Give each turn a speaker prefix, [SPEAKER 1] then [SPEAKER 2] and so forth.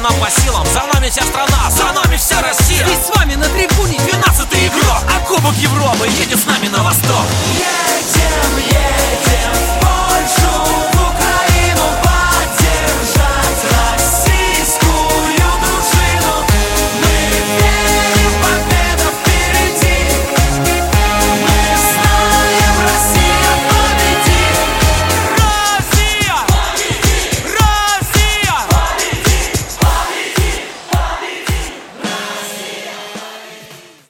[SPEAKER 1] нам по силам. За нами вся страна, за нами вся Россия.
[SPEAKER 2] Ведь с вами на трибуне
[SPEAKER 1] 12-й игрок, а Кубок Европы едет с нами на восток.